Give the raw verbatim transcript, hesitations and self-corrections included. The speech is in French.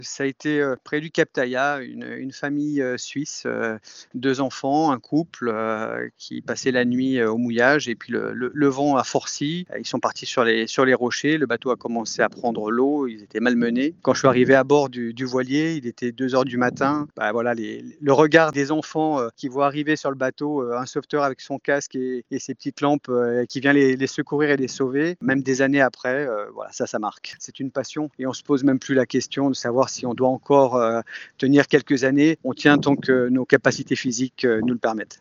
Ça a été, heu, près du Cap Thaya, une une famille, heu, suisse, heu, deux enfants, un couple, heu, qui passait la nuit, heu, au mouillage et puis le le le vent a forci. Ils sont partis sur les sur les rochers, le bateau a commencé à prendre l'eau, ils étaient malmenés. Quand je suis arrivé à bord du du voilier, il était deux heures du matin. Bah, voilà, les le regard des enfants, heu, qui voient arriver sur le bateau, heu, un sauveteur avec son casque et et ses petites lampes, heu, qui vient les les secourir et les sauver, même des années après, heu, voilà, ça, ça marque. C'est une passion et on se pose même plus la question de savoir si on doit encore, heu, tenir quelques années. On tient tant que nos capacités physiques, heu, nous le permettent.